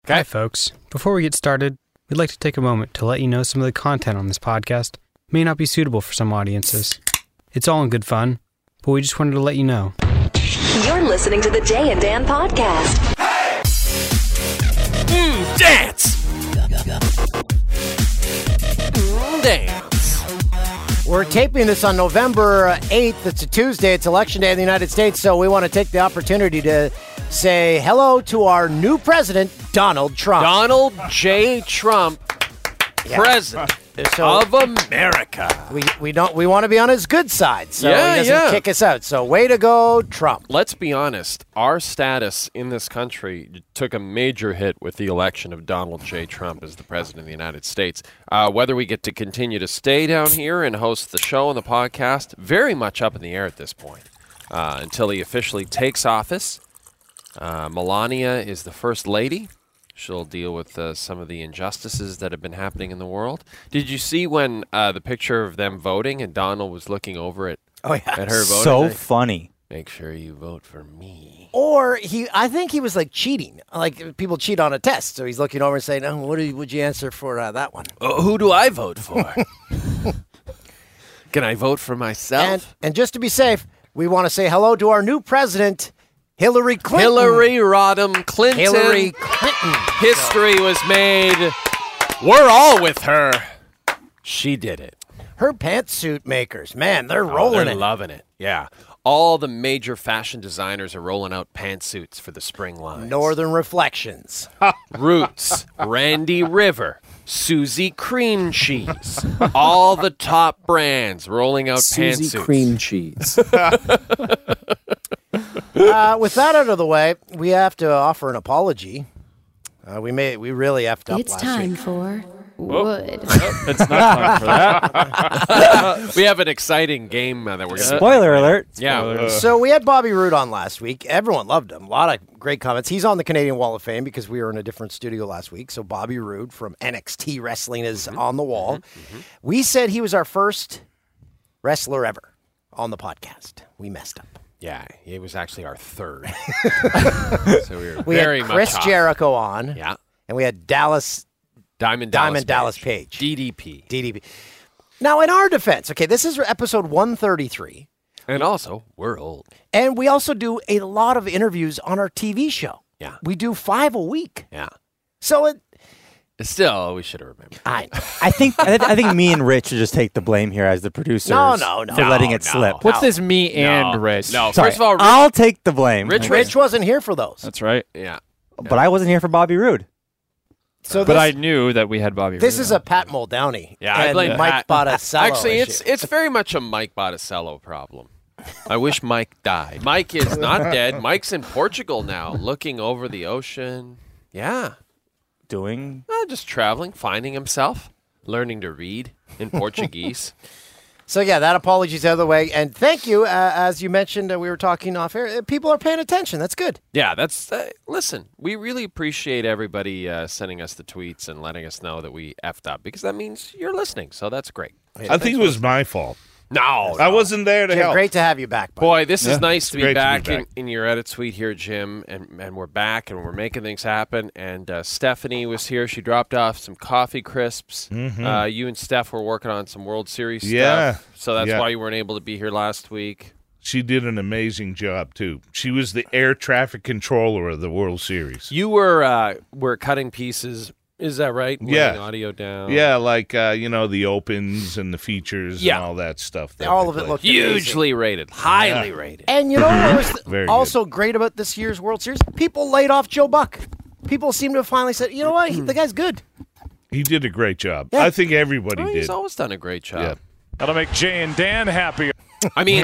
Okay. Hi, folks. Before we get started, we'd like to take a moment to let you know some of the content on this podcast may not be suitable for some audiences. It's all in good fun, but we just wanted to let you know. You're listening to the Jay and Dan podcast. Dance! Dance. We're taping this on November 8th. It's a Tuesday. It's Election Day in the United States, so we want to take the opportunity to say hello to our new president, Donald Trump. Donald J. Trump, President of America. We want to be on his good side, so Yeah, he doesn't kick us out. So way to go, Trump. Let's be honest. Our status in this country took a major hit with the election of Donald J. Trump as the President of the United States. Whether we get to continue to stay down here and host the show and the podcast, very much up in the air at this point until he officially takes office. Melania is the first lady. She'll deal with some of the injustices that have been happening in the world. Did you see when the picture of them voting and Donald was looking over at her voting? So funny. Make sure you vote for me. Or I think he was like cheating, like people cheat on a test. So he's looking over and saying, "Oh, would you answer for that one?" Who do I vote for? Can I vote for myself? And just to be safe, we want to say hello to our new president, Hillary Clinton. Hillary Rodham Clinton. Hillary Clinton. History was made. We're all with her. She did it. Her pantsuit makers, man, they're rolling They're it. loving it. Yeah. All the major fashion designers are rolling out pantsuits for the spring line. Northern Reflections. Roots, Randy River, Susie Cream Cheese. All the top brands rolling out Susie pantsuits. Cream Cheese. With that out of the way, we have to offer an apology. We really effed up It's last time week. for Wood. It's not time for that. We have an exciting game that we're going to Spoiler alert. Yeah. So we had Bobby Roode on last week. Everyone loved him. A lot of great comments. He's on the Canadian Wall of Fame because we were in a different studio last week. So Bobby Roode from NXT Wrestling is on the wall. We said he was our first wrestler ever on the podcast. We messed up. Yeah, he was actually our third. So We very had Chris much off. Jericho on. Yeah. And we had Diamond Dallas Page. DDP. DDP. Now, in our defense, okay, this is episode 133. And also, we're old. And we also do a lot of interviews on our TV show. Yeah. We do 5 a week. Yeah. So Still, we should have remembered. I think me and Rich should just take the blame here as the producers No. for letting it slip. What's this me and Rich? No, Sorry, first of all, I'll take the blame. Rich wasn't here for those. That's right. yeah. But I wasn't here for Bobby Roode. So But I knew that we had Bobby. this Roode is on. a Pat Muldowney. Yeah, I and blame Mike Pat. Botticello Actually, issue. it's very much a Mike Botticello problem. I wish Mike died. Mike is not dead. Mike's in Portugal now, looking over the ocean. Yeah. Doing Just traveling, finding himself, learning to read in Portuguese. So, yeah, that apology's out of the way. And thank you. As you mentioned, we were talking off air. People are paying attention. That's good. Yeah, that's listen, we really appreciate everybody sending us the tweets and letting us know that we effed up because that means you're listening. So that's great. I think it was my fault. No. I wasn't there to Jim, help. great to have you back, buddy. Boy, this is nice to be great to be back, back. in your edit suite here, Jim, and we're back and we're making things happen. And Stephanie was here; she dropped off some coffee crisps. You and Steph were working on some World Series Yeah. stuff, so that's Yeah. why you weren't able to be here last week. She did an amazing job, too. She was the air traffic controller of the World Series. You were cutting pieces. Is that right? Yeah. Laying audio down. Yeah, like, the opens and the features Yeah. and all that stuff. that All they of it played. looked Hugely rated, highly rated. And you know what was Very also great about this year's World Series? People laid off Joe Buck. People seem to have finally said, you know what? The guy's good. He did a great job. Yeah. I think everybody Well, did. he's always done a great job. Yeah. That'll make Jay and Dan happy. I mean,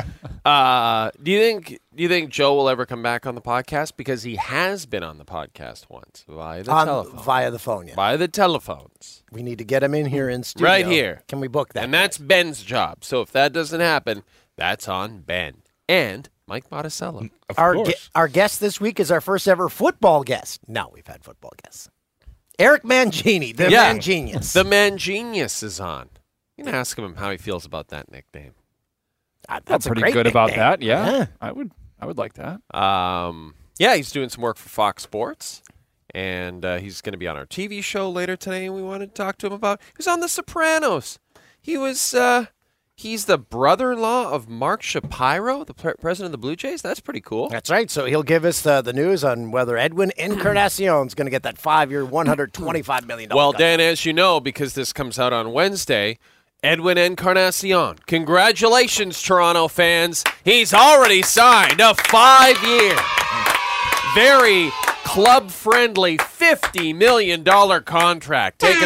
do you think Joe will ever come back on the podcast? Because he has been on the podcast once via the telephone. Via the phone, yeah. Via the telephones. We need to get him in here in studio. Right here. Can we book that? And that's Ben's job. So if that doesn't happen, that's on Ben. And Mike Botticello. Of Our course. our guest this week is our first ever football guest. No, we've had football guests. Eric Mangini, the Yeah. man genius. The Man Genius is on. You can ask him how he feels about that nickname. That's a pretty great good about nickname. that. Yeah, Yeah. I would like that. Yeah, he's doing some work for Fox Sports. And he's going to be on our TV show later today, and we wanted to talk to him about. He was on The Sopranos. He was. He's the brother-in-law of Mark Shapiro, the president of the Blue Jays. That's pretty cool. That's right. So he'll give us the news on whether Edwin Encarnacion is going to get that 5-year, $125 million. Well, Dan, as you know, because this comes out on Wednesday, Edwin Encarnacion. Congratulations, Toronto fans. He's already signed a 5-year, very club-friendly $50 million contract, taking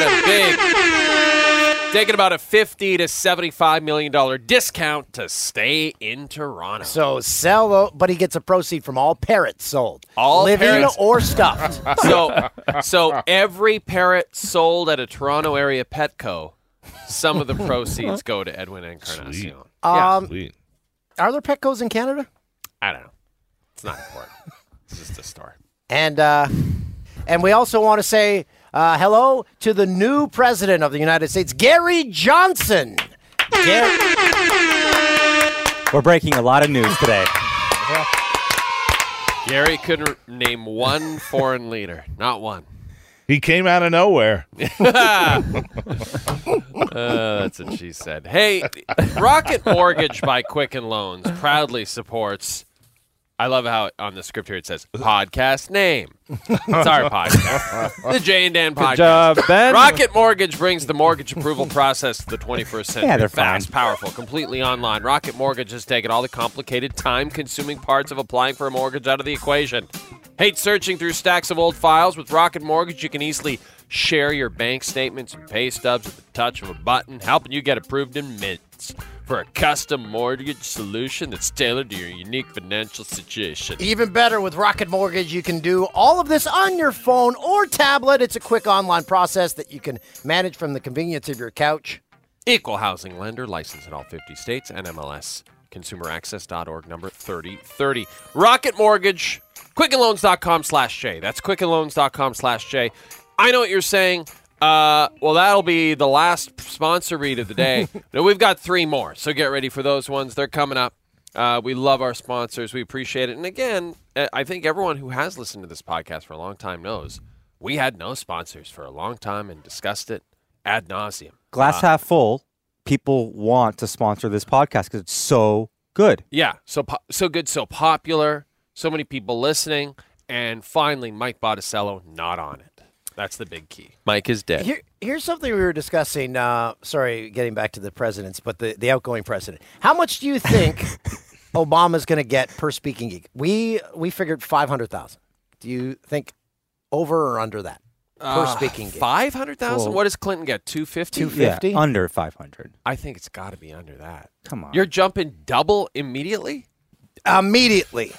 about a $50 to $75 million discount to stay in Toronto. So sell, but he gets a proceed from all parrots sold. All living parrots. or stuffed. So every parrot sold at a Toronto area Petco, some of the proceeds go to Edwin Encarnacion. Sweet. Yeah. Are there Petcos in Canada? I don't know. It's not important. It's just a store. And we also want to say hello to the new president of the United States, Gary Johnson. We're breaking a lot of news today. Gary couldn't name one foreign leader. Not one. He came out of nowhere. That's what she said. Hey, Rocket Mortgage by Quicken Loans proudly supports. I love how on the script here it says podcast name. It's our podcast. The Jay and Dan podcast. Good job, Ben. Rocket Mortgage brings the mortgage approval process to the 21st century. Yeah, they're fast, fine. powerful, completely online. Rocket Mortgage has taken all the complicated, time-consuming parts of applying for a mortgage out of the equation. Hate searching through stacks of old files? With Rocket Mortgage, you can easily share your bank statements and pay stubs at the touch of a button, helping you get approved in minutes. For a custom mortgage solution that's tailored to your unique financial situation. Even better, with Rocket Mortgage, you can do all of this on your phone or tablet. It's a quick online process that you can manage from the convenience of your couch. Equal housing lender, licensed in all 50 states, NMLS, consumeraccess.org, number 3030. Rocket Mortgage, quickenloans.com/J. That's quickenloans.com/J. I know what you're saying. Well, that'll be the last sponsor read of the day. No, we've got 3 more, so get ready for those ones. They're coming up. We love our sponsors. We appreciate it. And again, I think everyone who has listened to this podcast for a long time knows we had no sponsors for a long time and discussed it ad nauseum. Glass half full, people want to sponsor this podcast because it's so good. Yeah, so good, so popular, so many people listening, and finally Mike Botticello not on it. That's the big key. Mike is dead. Here's something we were discussing. Sorry, getting back to the presidents, but the outgoing president. How much do you think Obama's going to get per speaking gig? We figured 500,000. Do you think over or under that per speaking gig? 500,000? What does Clinton get? 250? 250? Yeah, under 500. I think it's got to be under that. Come on. You're jumping double immediately? Immediately.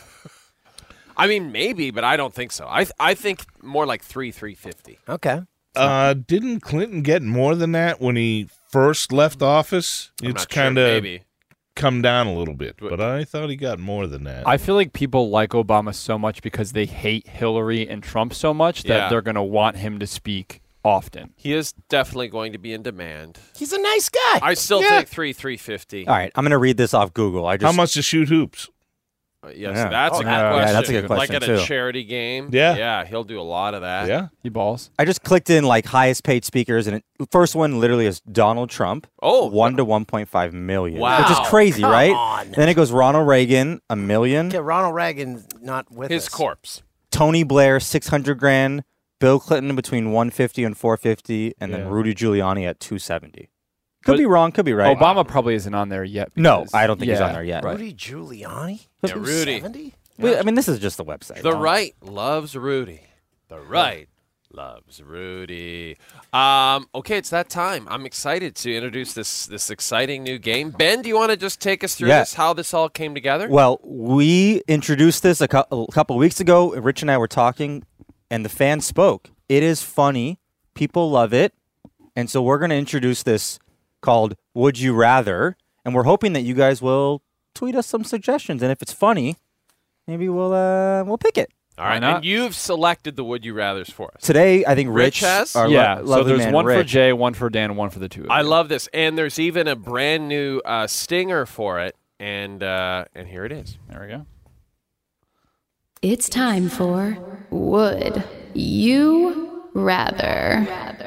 I mean, maybe, but I don't think so. I think more like 350. Okay. Didn't Clinton get more than that when he first left office? I'm It's not sure, kind of maybe. come down a little bit, but I thought he got more than that. I feel like people like Obama so much because they hate Hillary and Trump so much that Yeah. they're going to want him to speak often. He is definitely going to be in demand. He's a nice guy. I still think 350. All right, I'm going to read this off Google. How much to shoot hoops? Yes, Yeah. that's a good yeah, question. that's a good question, Like at a too. charity game. Yeah. Yeah, he'll do a lot of that. Yeah. He balls. I just clicked in like highest paid speakers, and first one literally is Donald Trump. Oh. 1 to 1.5 million. Wow. Which is crazy, Come right? on. Then it goes Ronald Reagan, $1 million. Okay, Ronald Reagan's not with His us. corpse. Tony Blair, 600 grand. Bill Clinton between 150 and 450, and then Yeah. Rudy Giuliani at 270. Could But be wrong, could be right. Obama probably isn't on there yet. No, because- I don't think he's yeah, on there yet. Right. Rudy Giuliani? Yeah, Rudy. 270? I mean, this is just the website. The right loves Rudy. The right loves Rudy. Okay, it's that time. I'm excited to introduce this exciting new game. Ben, do you want to just take us through Yeah. this, how this all came together? Well, we introduced this a couple weeks ago. Rich and I were talking, and the fans spoke. It is funny. People love it. And so we're going to introduce this called Would You Rather, and we're hoping that you guys will tweet us some suggestions. And if it's funny, maybe we'll pick it. All right, not? and you've selected the Would You Rathers for us. Today, I think Rich Rich, has? our Yeah, so lovely there's man, one for Rich. Jay, one for Dan, and one for the two of I you. love this, and there's even a brand new stinger for it, and here it is. There we go. It's time for Would you rather?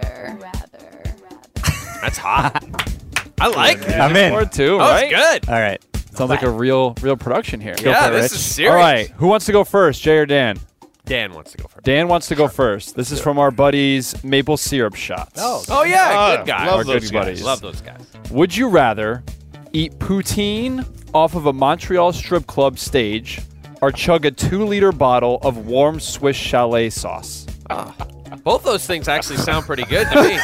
That's hot. I like it. I'm in. Or two, Oh, right? it's good. All right. Sounds like a real production here. Yeah, for it, this Rich. is serious. All right. Who wants to go first, Jay or Dan? Dan wants to go first. Dan wants to go first. This is from our buddies Maple Syrup Shots. Oh yeah, good guy. Love Our those good guys. buddies. Love those guys. Would you rather eat poutine off of a Montreal strip club stage or chug a 2-liter bottle of warm Swiss chalet sauce? Both those things actually sound pretty good to me.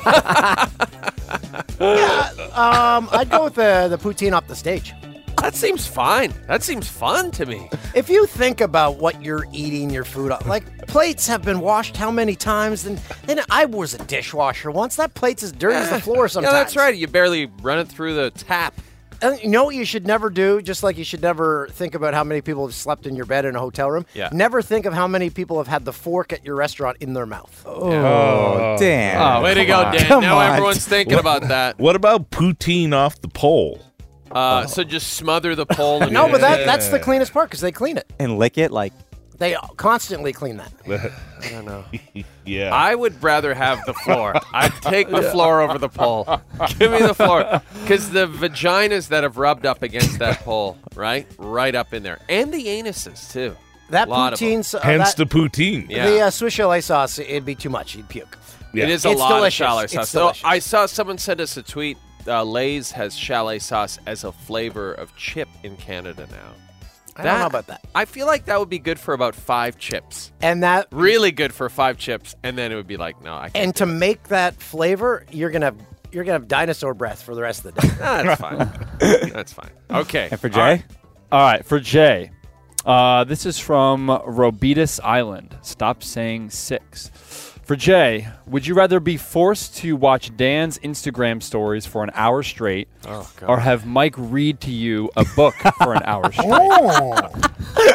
I'd go with the poutine off the stage. That seems fine. That seems fun to me. If you think about what you're eating your food on, like plates have been washed how many times? And I was a dishwasher once. That plate's as dirty as the floor sometimes. Yeah, that's right. You barely run it through the tap. And you know what you should never do? Just like you should never think about how many people have slept in your bed in a hotel room. Yeah. Never think of how many people have had the fork at your restaurant in their mouth. Oh, damn. Way to go, Dan. Come Now on. everyone's thinking about that. What about poutine off the pole? So just smother the pole. And No, but that's the cleanest part because they clean it. And lick it like. They constantly clean that. I don't know. Yeah. I would rather have the floor. I'd take the floor over the pole. Give me the floor. Because the vaginas that have rubbed up against that pole, right? Right up in there. And the anuses, too. That Lot of them. poutine, Hence the poutine. Yeah. the Swiss chalet sauce, it'd be too much. You'd puke. Yeah. It is a It's lot delicious. of chalet It's sauce. So delicious. I saw someone send us a tweet. Lay's has chalet sauce as a flavor of chip in Canada now. I don't know about that. I feel like that would be good for about 5 chips. And that, Really good for 5 chips, and then it would be like, no, I can't. and to make that flavor, you're gonna have dinosaur breath for the rest of the day. That's fine. That's fine. Okay. And for Jay? All right. All right, for Jay. This is from Robitus Island. Stop saying 6. For Jay, would you rather be forced to watch Dan's Instagram stories for an hour straight Oh, God. or have Mike read to you a book for an hour straight?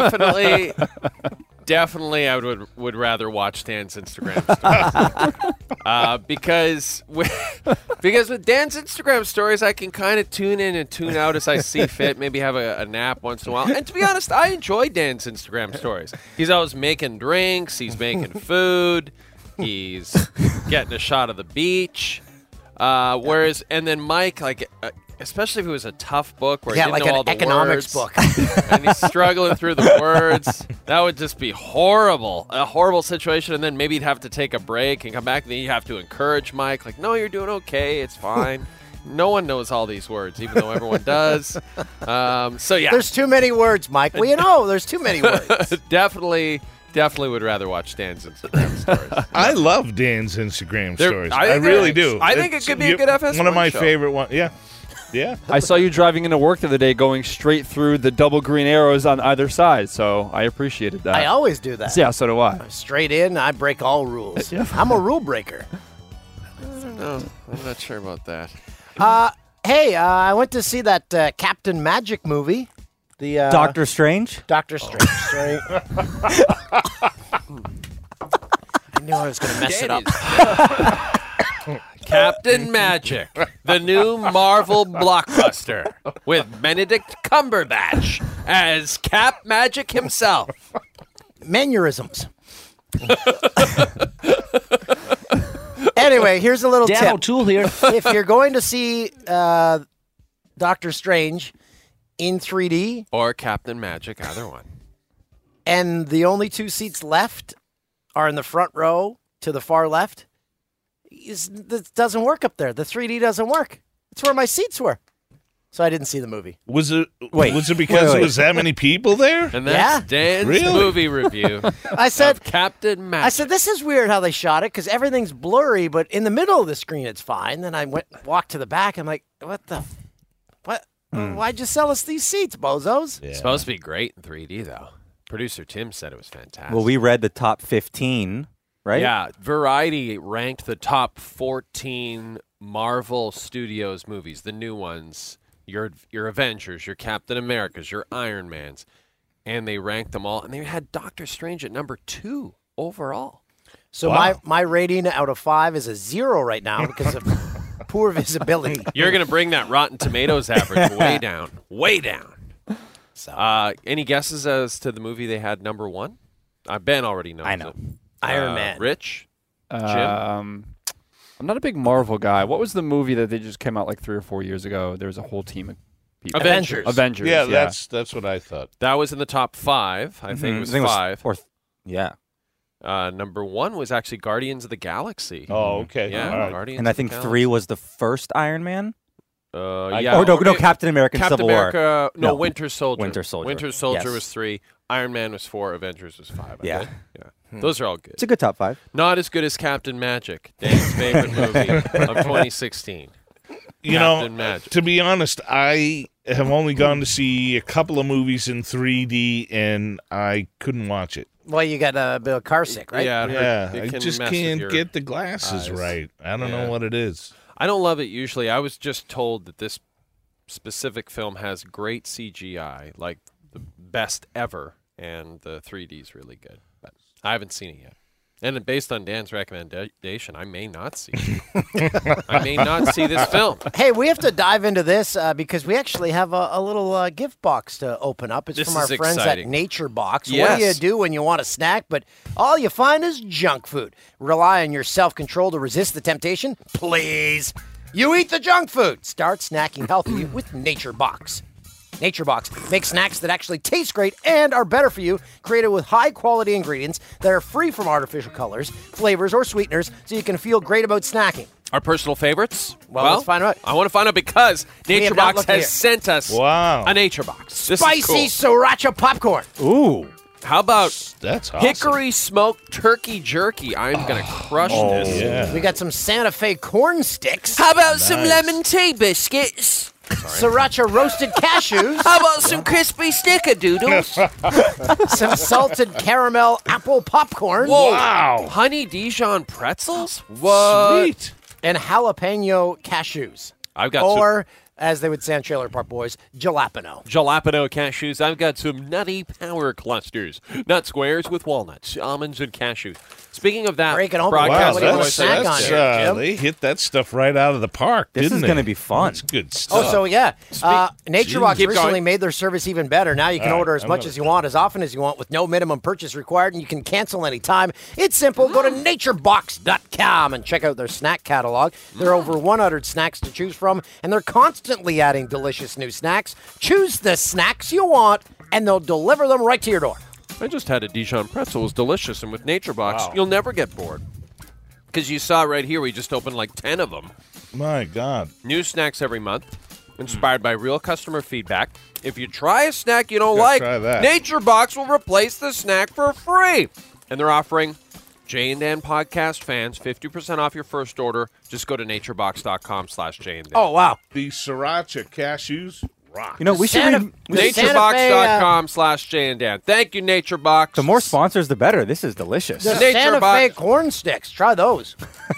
Definitely, I would rather watch Dan's Instagram stories. Because with Dan's Instagram stories, I can kind of tune in and tune out as I see fit. Maybe have a nap once in a while. And to be honest, I enjoy Dan's Instagram stories. He's always making drinks. He's making food. He's getting a shot of the beach. Whereas, and then Mike, like, especially if it was a tough book where he Yeah, didn't like know an all the economics words, book. and he's struggling through the words, that would just be horrible. A horrible situation, and then maybe he'd have to take a break and come back, and then you have to encourage Mike, like, no, you're doing okay, it's fine. No one knows all these words, even though everyone does. So, yeah. There's too many words, Mike. Well, you know, there's too many words. Definitely would rather watch Dan's Instagram stories. I love Dan's Instagram They're- stories. I I think really they're- do. I think it could be a good FS1 One of my show. favorite ones. Yeah. Yeah. I saw you driving into work the other day going straight through the double green arrows on either side, so I appreciated that. I always do that. Yeah, so do I. Straight in, I break all rules. I'm a rule breaker. No, I'm not sure about that. Hey, I went to see that Captain Magic movie. The Doctor Strange? Doctor Strange. Sorry. I knew I was going to mess it up. Captain Magic, the new Marvel blockbuster with Benedict Cumberbatch as Cap Magic himself. Mannerisms. Anyway, here's a little Dan tip. O'Toole here. If you're going to see Doctor Strange in 3D Or Captain Magic, either one. and the only 2 seats left are in the front row to the far left, this doesn't work up there. The 3D doesn't work. It's where my seats were. So I didn't see the movie. Was it Wait. Was it because Wait. there was that many people there? And that's Yeah. Dan's Really? movie review I said, of Captain Magic. I said, this is weird how they shot it because everything's blurry, but in the middle of the screen it's fine. Then I walked to the back. I'm like, what? Why'd you sell us these seats, bozos? Yeah. It's supposed to be great in 3D, though. Producer Tim said it was fantastic. Well, we read the top 15, right? Yeah, Variety ranked the top 14 Marvel Studios movies, the new ones, your Avengers, your Captain Americas, your Iron Mans, and they ranked them all, and they had Doctor Strange at number 2 overall. So Wow. my rating out of 5 is a 0 right now because of poor visibility. You're going to bring that Rotten Tomatoes average way down, way down. So Any guesses as to the movie they had number 1? Ben already knows. I know. it. Iron Man. Rich? I'm not a big Marvel guy. What was the movie that they just came out like 3 or 4 years ago? There was a whole team of people. Avengers. Avengers. Yeah, that's what I thought. That was in the top 5. I think it was 5. Yeah. Number 1 was actually Guardians of the Galaxy. Oh, okay. Yeah, All right. Guardians And I of the think Galaxy. 3 was the first Iron Man. Yeah. Oh, no, or maybe- Captain America and Captain Civil War. America. No, No. Winter Soldier. Winter Soldier. Winter Soldier Yes. was 3. Iron Man was 4. Avengers was 5. I Yeah. think. Yeah. Those are all good. It's a good top 5. Not as good as Captain Magic, Dan's favorite movie of 2016. You Captain know, Magic. to be honest, I have only gone to see a couple of movies in 3D, and I couldn't watch it. Well, you got a bit of car sick, right? Yeah, it I can just mess with can't your get the glasses eyes. right. I don't Yeah. know what it is. I don't love it usually. I was just told that this specific film has great CGI, like the best ever, and the 3D is really good. But I haven't seen it yet. And based on Dan's recommendation, I may not see it. I may not see this film. Hey, we have to dive into this because we actually have a little gift box to open up. It's This from our is friends exciting. at Nature Box. What do you Yes. do when you want a snack, but all you find is junk food? Rely on your self-control to resist the temptation? Please. You eat the junk food. Start snacking healthy with Nature Box. Nature Box makes snacks that actually taste great and are better for you, created with high-quality ingredients that are free from artificial colors, flavors, or sweeteners, so you can feel great about snacking. Our personal favorites? Well, let's find out. I want to find out because have Nature not Box looked has here. sent us Wow. a Nature Box. This Spicy is cool. sriracha popcorn. Ooh. How about That's awesome. hickory smoked turkey jerky? I'm going to crush this. Yeah. We got some Santa Fe corn sticks, How about some Nice. lemon tea biscuits? sriracha roasted cashews, How about some crispy snickerdoodles? some salted caramel apple popcorn, Whoa. Wow. Honey Dijon pretzels? What? Sweet. and jalapeno cashews. I've got Or, as they would say on Trailer Park Boys, jalapeno. jalapeno cashews. I've got some nutty power clusters. Nut squares with walnuts, almonds, and cashews. Speaking of that, Breaking open. broadcast What do you want to voice snack on assistant. here, Jim? They hit that stuff right out of the park, This didn't is they? going to be fun. That's good stuff. Oh, so yeah. Nature Box Keep recently going. made their service even better. Now you can All right, order as I'm much gonna- as you want, as often as you want, with no minimum purchase required, and you can cancel anytime. It's simple. Go to naturebox.com and check out their snack catalog. There are over 100 snacks to choose from, and they're constantly adding delicious new snacks. Choose the snacks you want, and they'll deliver them right to your door. I just had a Dijon pretzel. It was delicious, and with Nature Box, you'll never get bored. Because you saw right here, we just opened like 10 of them. My God. New snacks every month, inspired by real customer feedback. If you try a snack you don't Gotta like, try that. Nature Box will replace the snack for free. And they're offering Jay and Dan podcast fans 50% off your first order. Just go to naturebox.com/Jay and Dan. Oh, wow. The sriracha cashews rock. You know, we should Santa- read, the Santa Fe, naturebox.com/Jay and Dan. Thank you, Nature Box. the more sponsors, the better. This is delicious. The Nature Santa Box. Fe corn sticks. Try those.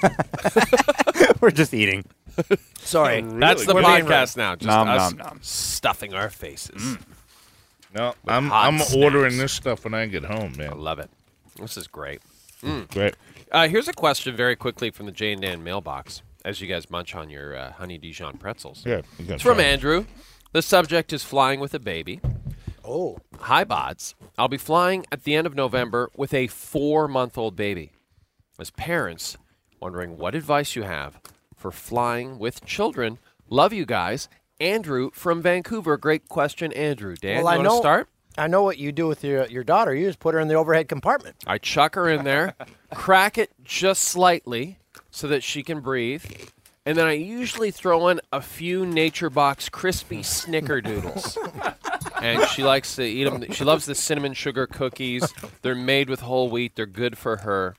We're just eating. Sorry. That's the Really good. podcast now. Just Nom, us nom, nom. stuffing our faces. No, I'm hot ordering snacks. this stuff when I get home, I man. love it. This is great. Great. Here's a question very quickly from the Jay and Dan mailbox as you guys munch on your honey Dijon pretzels. Yeah, you got It's from try it. Andrew. The subject is flying with a baby. Oh. Hi, Bods. I'll be flying at the end of November with a 4-month-old baby. As parents, wondering what advice you have for flying with children. Love you guys. Andrew from Vancouver. Great question, Andrew. Dan, Well, you want to start? I know what you do with your daughter. You just put her in the overhead compartment. I chuck her in there, crack it just slightly so that she can breathe, and then I usually throw in a few Nature Box crispy snickerdoodles. And she likes to eat them. She loves the cinnamon sugar cookies. They're made with whole wheat. They're good for her.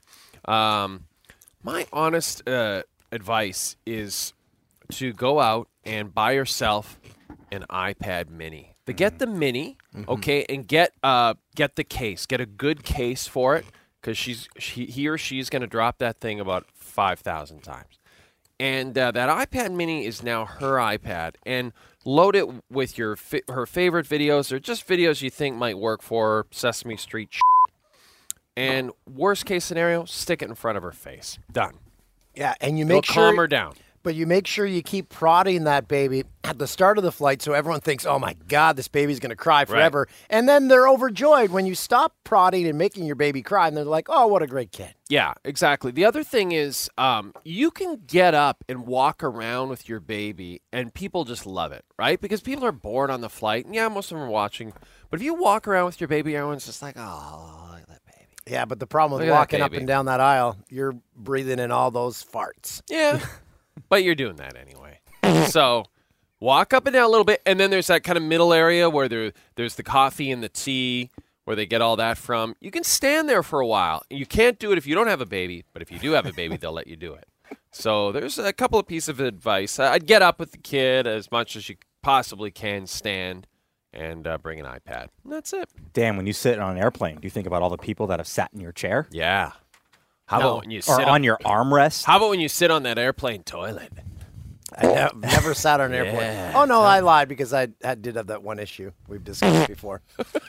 My honest advice is to go out and buy yourself an iPad Mini. But get the Mini, okay, and get the case. Get a good case for it because he or she's going to drop that thing about 5,000 times. And that iPad Mini is now her iPad, and load it with her favorite videos or just videos you think might work for her, Sesame Street shit. And worst case scenario, stick it in front of her face. Done. Yeah, and you It'll make calm sure her down. But you make sure you keep prodding that baby at the start of the flight so everyone thinks, oh, my God, this baby's going to cry forever. And then they're overjoyed when you stop prodding and making your baby cry, and they're like, oh, what a great kid. Yeah, exactly. The other thing is you can get up and walk around with your baby, and people just love it, right? Because people are bored on the flight. And yeah, most of them are watching. But if you walk around with your baby, everyone's just like, oh, look at that baby. Yeah, but the problem with Look at that walking up baby. and down that aisle, you're breathing in all those farts. Yeah, but you're doing that anyway. So walk up and down a little bit, and then there's that kind of middle area where there's the coffee and the tea, where they get all that from. You can stand there for a while. You can't do it if you don't have a baby, but if you do have a baby, they'll let you do it. So there's a couple of pieces of advice. I'd get up with the kid as much as you possibly can, stand, and bring an iPad. And that's it. Dan, when you sit on an airplane, do you think about all the people that have sat in your chair? Yeah. How No. about when you Or sit on your armrest? How about when you sit on that airplane toilet? I never sat on an airplane. Yeah. Oh, no, I lied because I did have that one issue we've discussed before.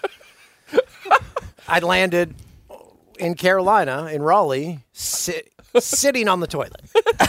I landed in Carolina, in Raleigh, sitting on the toilet.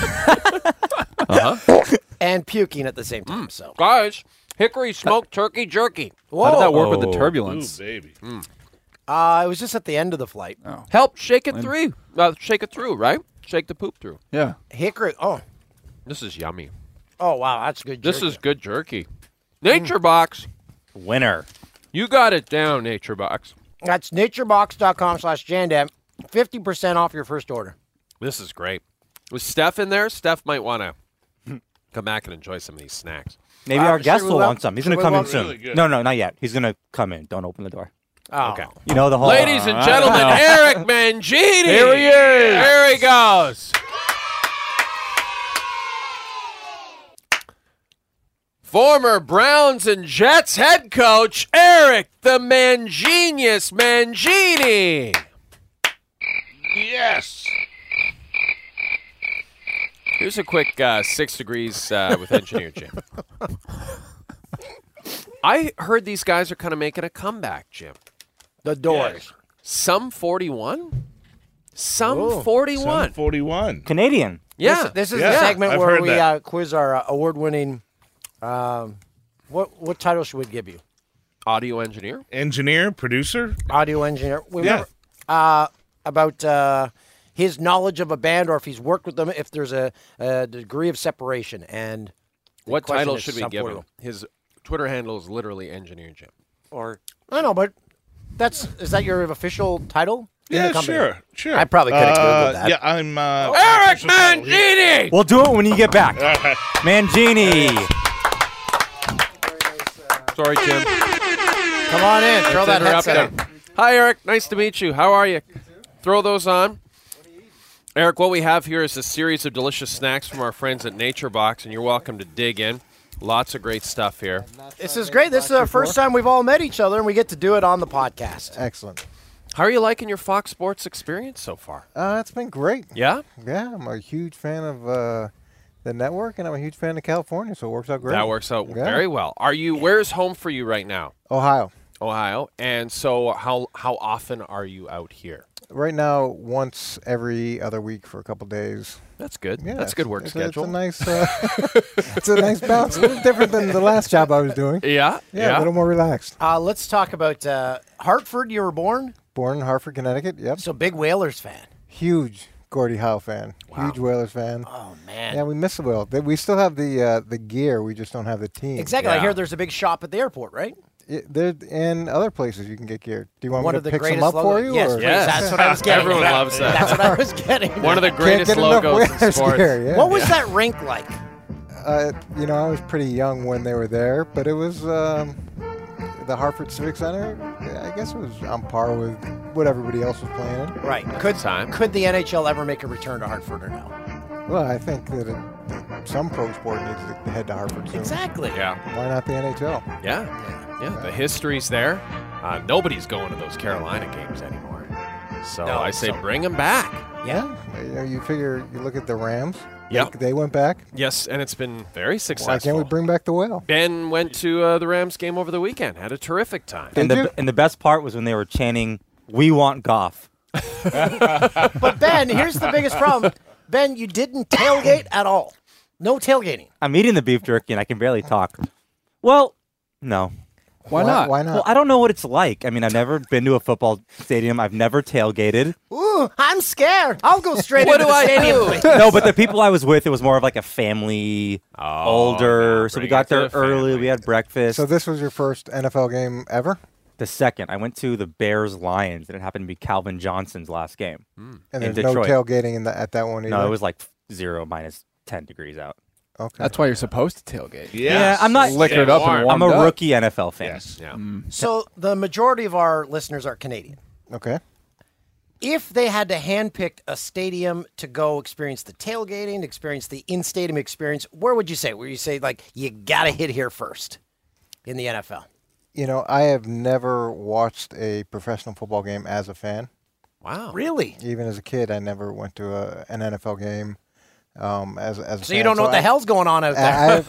And puking at the same time. So, Guys, hickory smoked turkey jerky. How did that work with the Oh. Ooh, turbulence? baby. it was just at the end of the flight. Help shake it through. Shake it through, right? Shake the poop through. Yeah. Hickory. This is yummy. Oh, wow, that's good. This jerky. is good jerky. Nature Box. Winner. You got it down, Nature Box. That's naturebox.com/Jandam. 50% off your first order. This is great. With Steph in there, Steph might want to come back and enjoy some of these snacks. Maybe our should guest we will wel- want some. He's should going to we come in welcome- soon. Really good. No, not yet. He's going to come in. Don't open the door. Oh. Okay. You know the whole. Ladies and gentlemen, Eric Mangini. Here he is. There he goes. Former Browns and Jets head coach, Eric the Mangenius Mangini. Yes. Here's a quick 6 degrees with Engineer Jim. I heard these guys are kind of making a comeback, Jim. The doors. Some 41? Some Whoa. 41. 41. Canadian. Yeah. This is Yeah, the segment I've where heard we that. quiz our award-winning. What title should we give you? Audio engineer. Engineer, producer. Audio engineer. We Yeah. remember, about his knowledge of a band, or if he's worked with them, if there's a degree of separation. And the What question title is should we some give 41. him? His Twitter handle is literally Engineer Jim. Or I know, but is that your official title? in the Yeah, company? sure. I probably could have Googled that. Yeah, I'm. Eric official title here. Mangini. We'll do it when you get back. Mangini. Sorry, Jim. Come on in. Throw that headset Interrupting. on. Hi, Eric. Nice to meet you. How are you? Throw those on. Eric, what we have here is a series of delicious snacks from our friends at Nature Box, and you're welcome to dig in. Lots of great stuff here. This is great. This is our first time we've all met each other, and we get to do it on the podcast. Excellent. How are you liking your Fox Sports experience so far? It's been great. Yeah? Yeah, I'm a huge fan of the network, and I'm a huge fan of California, so it works out great. That works out Yeah. very well. Where's home for you right now? Ohio. Ohio. And so how often are you out here? Right now, once every other week for a couple days. That's good. Yeah, That's a good work it's schedule. It's a nice, it's a nice balance. A little different than the last job I was doing. Yeah. Yeah, a little more relaxed. Let's talk about Hartford. You were born, Born in Hartford, Connecticut. Yep. so big Whalers fan. Huge Gordie Howe fan. Huge Whalers fan. Oh man. Yeah, we miss the Whale. We still have the gear. We just don't have the team. Exactly. I Yeah. hear there's a big shop at the airport, right? There and other places you can get gear. Do you want One me of to the pick greatest some up for logos. you? Yes, or? please. Yes. That's what I was getting. Everyone loves that. That's what I was getting. One of the Can't greatest get enough logos in Whalers sports. gear, yeah. What was that rink like? I was pretty young when they were there, but it was the Hartford Civic Center. I guess it was on par with what everybody else was playing in. Right. Could Time. the NHL ever make a return to Hartford or no? Well, I think that some pro sport needs to head to Hartford soon. Exactly. Yeah. Why not the NHL? Yeah. The history's there. Nobody's going to those Carolina games anymore. So No, I say so- bring them back. Yeah. You figure, you look at the Rams. Yep. They went back. Yes, and it's been very Why successful. can't we bring back the whale? Ben went to the Rams game over the weekend. Had a terrific time. And Did you? the best part was when they were chanting, "We want Goff." But Ben, here's the biggest problem. Ben, you didn't tailgate at all. No tailgating. I'm eating the beef jerky and I can barely talk. Well, no. Why not? Why not? Well, I don't know what it's like. I mean, I've never been to a football stadium. I've never tailgated. Ooh, I'm scared. I'll go straight What into do the I stadium. do? please. No, but the people I was with, it was more of like a family, older. yeah, So we bring got it to there the early. family. We had breakfast. So this was your first NFL game ever? The second, I went to the Bears-Lions, and it happened to be Calvin Johnson's last game. And In there's no Detroit. tailgating at that one either? No, it was like 0 minus 10 degrees out. Okay. That's why you're supposed to tailgate. Yeah, I'm not. Liquored up and I'm warmed a up. rookie NFL fan. Yes. Yeah. So the majority of our listeners are Canadian. Okay. If they had to handpick a stadium to go experience the tailgating, experience the in-stadium experience, where would you say? Where you say, like, you got to hit here first in the NFL? You know, I have never watched a professional football game as a fan. Wow. Really? Even as a kid, I never went to an NFL game as a fan. So you don't know what the hell's going on out there.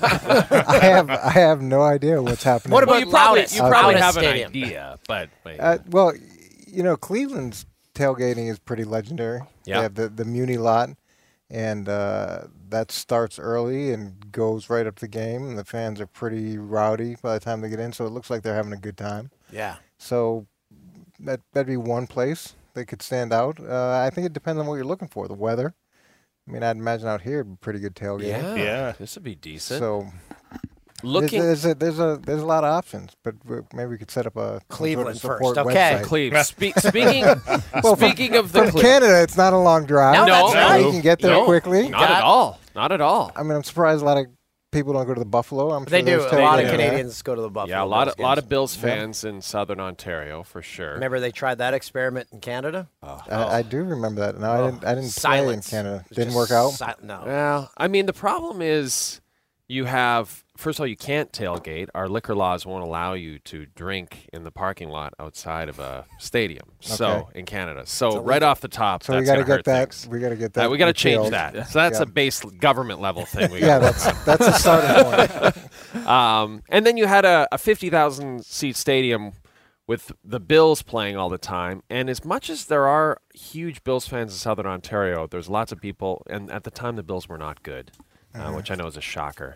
I have no idea what's happening. What about Well, you probably Loudest? have an Stadium. idea, but Well, you know, Cleveland's tailgating is pretty legendary. Yeah. They have the Muni lot, and that starts early and goes right up to the game. And the fans are pretty rowdy by the time they get in, so it looks like they're having a good time. Yeah. So that'd be one place they could stand out. I think it depends on what you're looking for. The weather. I mean, I'd imagine out here it'd be pretty good tailgate. Yeah. this would be decent. So Looking there's a lot of options, but maybe we could set up a Cleveland some sort first, of support okay. website. Cleve. Speaking of the From Cleve. Canada, it's not a long drive. No, No, that's right. You can get there No, quickly. Not at all. Not at all. I mean, I'm surprised a lot of people don't go to the Buffalo. I'm They sure do. there's A lot of tailgating there. Canadians go to the Buffalo. Yeah, a lot Bills of games. Bills fans in Southern Ontario for sure. Remember they tried that experiment in Canada? I do remember that. No, I didn't Silence. play in Canada. It was Didn't just work out. no. Well, I mean, the problem is you have, first of all, you can't tailgate. Our liquor laws won't allow you to drink in the parking lot outside of a stadium. So in Canada, so right off the top, So we that's got to going to hurt get that. things. We got to get that. We got to change repealed. that. So that's Yeah. a base government level thing. We Yeah, gotta that's a starting point. And then you had a 50,000 seat stadium with the Bills playing all the time. And as much as there are huge Bills fans in Southern Ontario, there's lots of people. And at the time, the Bills were not good, which I know is a shocker.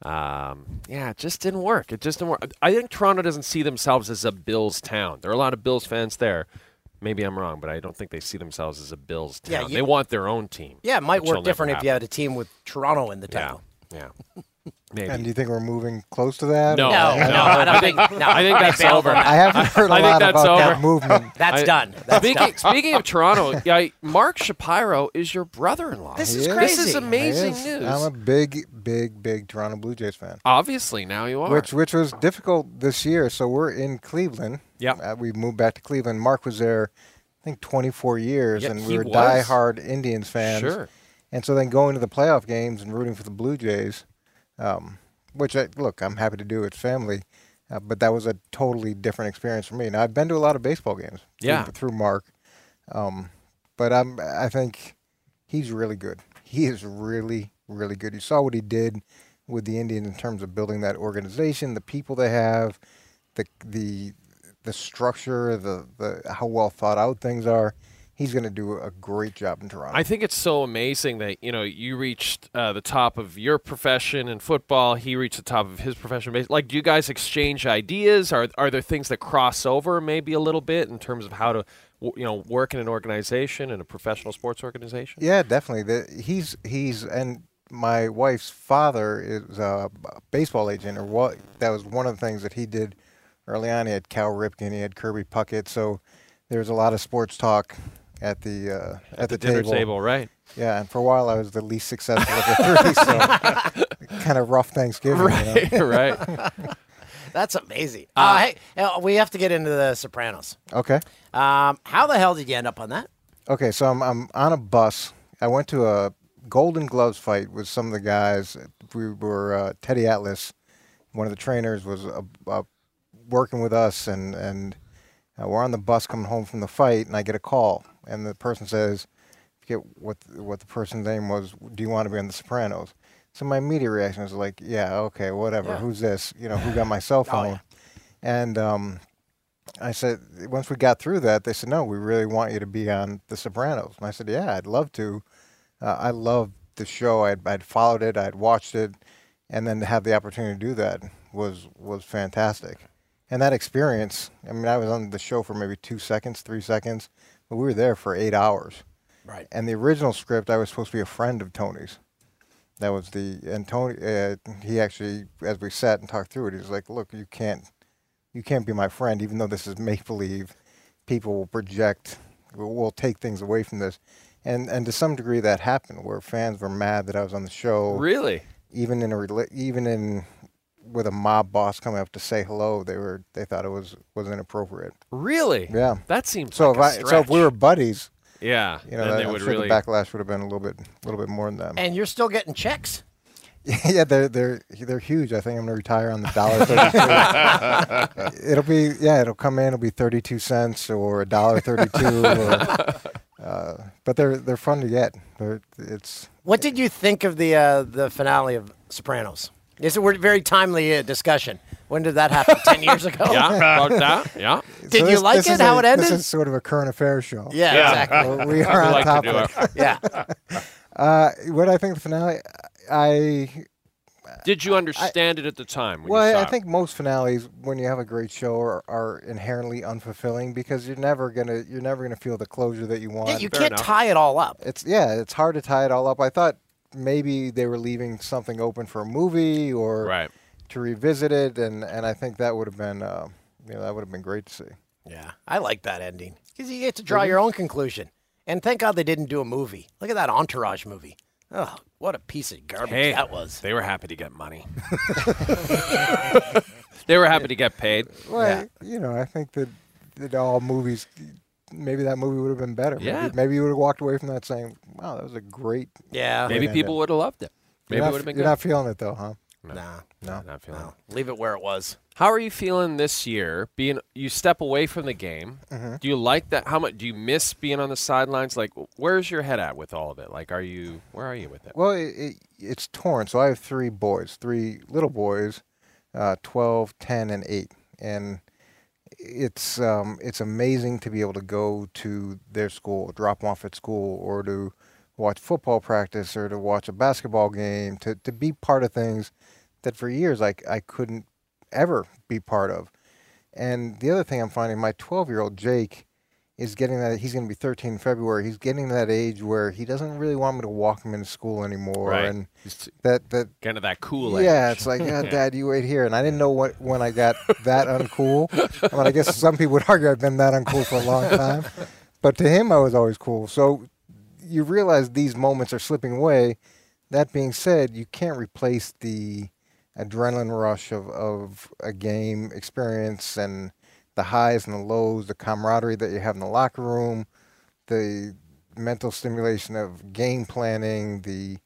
It just didn't work. It just didn't work. I think Toronto doesn't see themselves as a Bills town. There are a lot of Bills fans there. Maybe I'm wrong, but I don't think they see themselves as a Bills Yeah, town. you- they want their own team. Yeah, it might which will work different never if you had a team with Toronto in the happen. town. Yeah. Maybe. And do you think we're moving close to that? No. No, I don't think. No, I think that's bailed over. on that. I haven't heard a I think lot that's about over. that movement. That's I- done. That's done. Speaking of Toronto, Mark Shapiro is your brother-in-law. This He is is. crazy. This is amazing Yes. news. I'm a big Toronto Blue Jays fan. Obviously, now you are. Which was difficult this year. So we're in Cleveland. Yep. We moved back to Cleveland. Mark was there, I think, 24 years, Yeah, and he we were was. diehard Indians fans. Sure. And so then going to the playoff games and rooting for the Blue Jays, which I'm happy to do. It's family, but that was a totally different experience for me. Now I've been to a lot of baseball games. Yeah. Through Mark, but I think he's really good. He is really good. You saw what he did with the Indians in terms of building that organization, the people they have, the structure, the how well thought out things are. He's going to do a great job in Toronto. I think it's so amazing that you reached the top of your profession in football. He reached the top of his profession. Like, do you guys exchange ideas? Are there things that cross over maybe a little bit in terms of how to work in an organization, in a professional sports organization? Yeah, definitely. He's and my wife's father is a baseball agent, or what? That was one of the things that he did early on. He had Cal Ripken, he had Kirby Puckett, so there was a lot of sports talk at the dinner table, right? Yeah, and for a while I was the least successful of the three, so kind of rough Thanksgiving. Right, You know? right. That's amazing. Hey, we have to get into the Sopranos. Okay. How the hell did you end up on that? Okay, so I'm on a bus. I went to a Golden Gloves fight with some of the guys. We were Teddy Atlas, one of the trainers, was working with us, and we're on the bus coming home from the fight, and I get a call, and the person says, I forget what the person's name was. Do you want to be on The Sopranos? So my immediate reaction was like, yeah, okay, whatever. Yeah. Who's this? Who got my cell phone? yeah. And I said, once we got through that, they said, no, we really want you to be on The Sopranos. And I said, yeah, I'd love to. I love the show. I'd followed it, I'd watched it, and then to have the opportunity to do that was fantastic. And that experience, I mean, I was on the show for maybe 2 seconds, 3 seconds, but we were there for 8 hours. Right. And the original script, I was supposed to be a friend of Tony's. That was and Tony, he actually, as we sat and talked through it, he was like, look, you can't be my friend, even though this is make-believe. People will project, will take things away from this. And to some degree that happened, where fans were mad that I was on the show. Really? Even with a mob boss coming up to say hello, they thought it was inappropriate. Really? Yeah. That seems So like so if we were buddies, yeah, you know, then they I'm would sure really. the backlash would have been a little bit more than that. And you're still getting checks? Yeah, they're huge. I think I'm gonna retire on the $1.32. It'll come in. It'll be 32 cents or $1.32. But they're fun to get. What did you think of the finale of Sopranos? It's a very timely discussion. When did that happen? 10 years ago? Yeah, about that. Yeah. Did you like it? How it ended? This is sort of a current affairs show. Yeah, exactly. We are on like top to do of it. Yeah. What I think of the finale, Did you understand it at the time? When you Well, saw I it? think most finales, when you have a great show, are inherently unfulfilling because you're never gonna feel the closure that you want. Yeah, you Fair can't enough. tie it all up. It's hard to tie it all up. I thought maybe they were leaving something open for a movie or Right. to revisit it, and I think that would have been great to see. Yeah, I like that ending because you get to draw your own conclusion. And thank God they didn't do a movie. Look at that Entourage movie. Oh, what a piece of garbage Hey, that was. They were happy to get money. They were happy to get paid. Well, I think that all movies, maybe that movie would have been better. Yeah. Maybe you would have walked away from that saying, "Wow, that was a great." Yeah. Maybe ending." people would have loved it. Maybe it would have been You're good. not feeling it though, huh? Nah. No. Not feeling it. Leave it where it was. How are you feeling this year? You step away from the game. Mm-hmm. Do you like that? How much do you miss being on the sidelines? Like, where's your head at with all of it? Like, where are you with it? Well, it's torn. So I have three little boys, 12, 10, and 8. And it's amazing to be able to go to their school, drop them off at school, or to watch football practice, or to watch a basketball game, to be part of things that for years I couldn't ever be part of. And the other thing I'm finding, my 12-year-old Jake is getting that, he's going to be 13 in February. He's getting to that age where he doesn't really want me to walk him into school anymore. Right. And He's that kind of that cool age. yeah, it's like, Dad, you wait here. And I didn't know when I got that uncool. I mean, I guess some people would argue I've been that uncool for a long time. But to him, I was always cool. So you realize these moments are slipping away. That being said, you can't replace the adrenaline rush of a game experience and the highs and the lows, the camaraderie that you have in the locker room, the mental stimulation of game planning,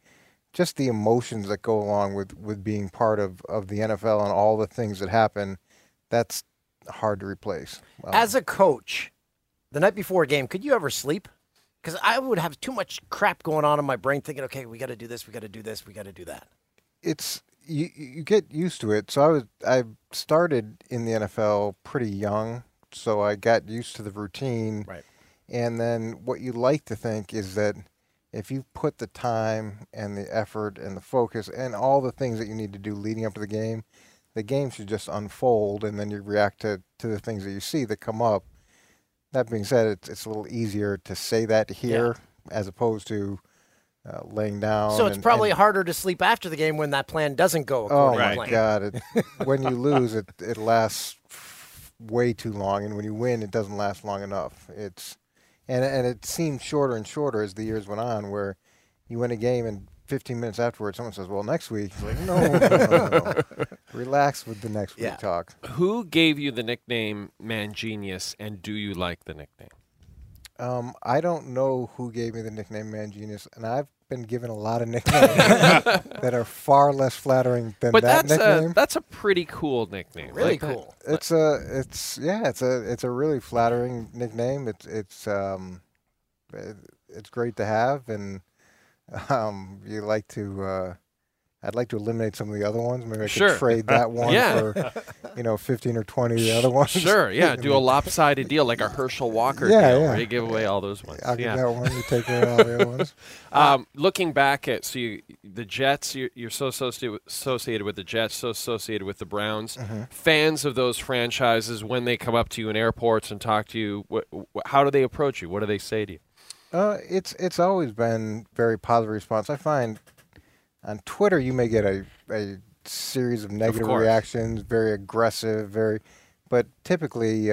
just the emotions that go along with being part of the NFL and all the things that happen. That's hard to replace. As a coach, the night before a game, could you ever sleep? Because I would have too much crap going on in my brain thinking, okay, we got to do this, we got to do this, we got to do that. It's you get used to it. So I started in the NFL pretty young, so I got used to the routine. Right. And then what you like to think is that if you put the time and the effort and the focus and all the things that you need to do leading up to the game should just unfold, and then you react to the things that you see that come up. That being said, it's a little easier to say that here as opposed to laying down. So it's probably harder to sleep after the game when that plan doesn't go Oh according to my plan. God! When you lose, it lasts way too long, and when you win, it doesn't last long enough. And it seemed shorter and shorter as the years went on, where you win a game and 15 minutes afterwards, someone says, "Well, next week." It's like, no. Relax with the next week talk. Who gave you the nickname Man Genius, and do you like the nickname? I don't know who gave me the nickname Man Genius, and I've been given a lot of nicknames that are far less flattering than But that nickname. that's a pretty cool nickname. Really Like that. cool. It's a really flattering nickname. It's great to have, and you like to I'd like to eliminate some of the other ones. Maybe I Sure. could trade that one Yeah. for 15 or 20 of the other ones. Sure, yeah. Do a lopsided deal like a Herschel Walker Yeah, deal yeah. where you give away all those ones. I'll give yeah. that one. You take away all the other ones. Looking back at the Jets, you're so associated with the Jets, so associated with the Browns. Mm-hmm. Fans of those franchises, when they come up to you in airports and talk to you, how do they approach you? What do they say to you? It's always been very positive response. I find on Twitter you may get a series of negative course. reactions, very aggressive, but typically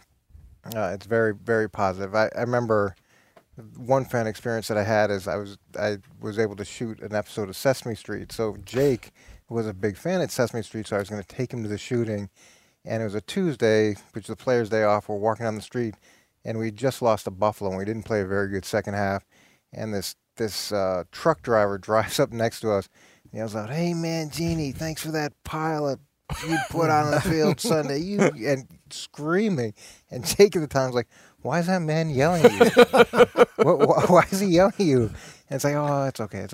it's very, very positive. I remember one fan experience that I had is I was able to shoot an episode of Sesame Street. So Jake was a big fan of Sesame Street, so I was going to take him to the shooting, and it was a Tuesday, which is the players' day off. We're walking down the street, and we just lost to Buffalo, and we didn't play a very good second half. And this truck driver drives up next to us, and yells out, "Hey man, Jeannie, thanks for that pile of you put on the field Sunday." And screaming. And Jake at the time was like, "Why is that man yelling at you? Why is he yelling at you?" And it's like, "Oh, it's okay.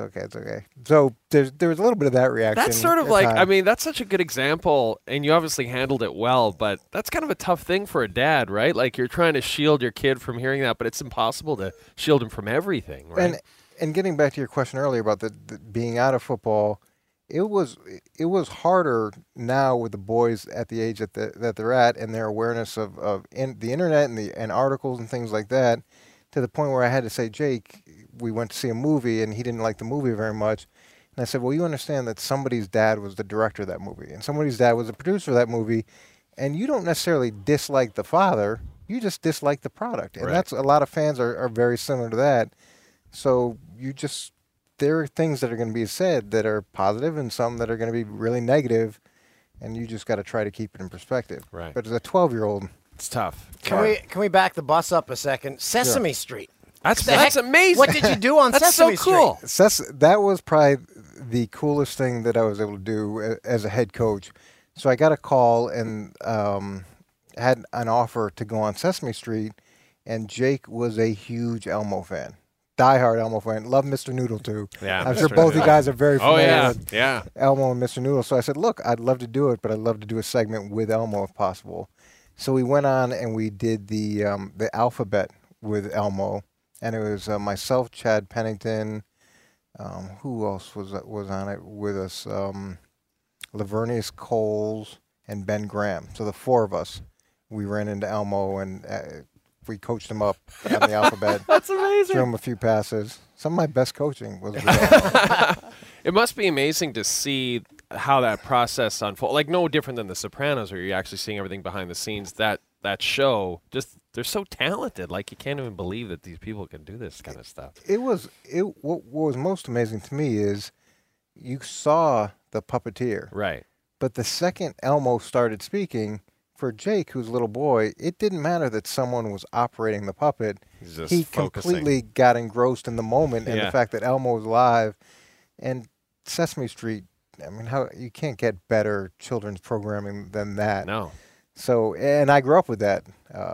So there was a little bit of that reaction. That's sort of at like, times. I mean, that's such a good example, and you obviously handled it well, but that's kind of a tough thing for a dad, right? Like, you're trying to shield your kid from hearing that, but it's impossible to shield him from everything, right? And getting back to your question earlier about the being out of football, it was harder now with the boys at the age that they're at and their awareness of the internet and articles and things like that, to the point where I had to say, "Jake, we went to see a movie and he didn't like the movie very much." And I said, "Well, you understand that somebody's dad was the director of that movie and somebody's dad was the producer of that movie, and you don't necessarily dislike the father, you just dislike the product." And Right. that's a lot of fans are very similar to that. So there are things that are going to be said that are positive and some that are going to be really negative, and you just got to try to keep it in perspective. Right. But as a 12-year-old, It's tough. Can we back the bus up a second? Sesame Street. That's The heck- amazing. What did you do on That's Sesame so cool. that was probably the coolest thing that I was able to do as a head coach. So I got a call and had an offer to go on Sesame Street, and Jake was a huge Elmo fan. Diehard Elmo fan. Love Mr. Noodle too. Yeah, I'm sure Mr. both you Noodle. guys are very Oh, familiar yeah. with Yeah. Elmo and Mr. Noodle. So I said, "Look, I'd love to do it, but I'd love to do a segment with Elmo if possible." So we went on and we did the alphabet with Elmo, and it was myself, Chad Pennington. Who else was on it with us? Lavernius Coles and Ben Graham. So the four of us, we ran into Elmo and we coached him up on the alphabet. That's amazing. Threw him a few passes. Some of my best coaching was with Elmo. It must be amazing to see how that process unfolds. Like, no different than The Sopranos, where you're actually seeing everything behind the scenes. That show, just they're so talented. Like, you can't even believe that these people can do this kind of stuff. What was most amazing to me is you saw the puppeteer, Right. but the second Elmo started speaking, for Jake, who's a little boy, it didn't matter that someone was operating the puppet. He's just He focusing. completely got engrossed in the moment and Yeah. the fact that Elmo was live. And Sesame Street, I mean, how you can't get better children's programming than that. No. So, and I grew up with that.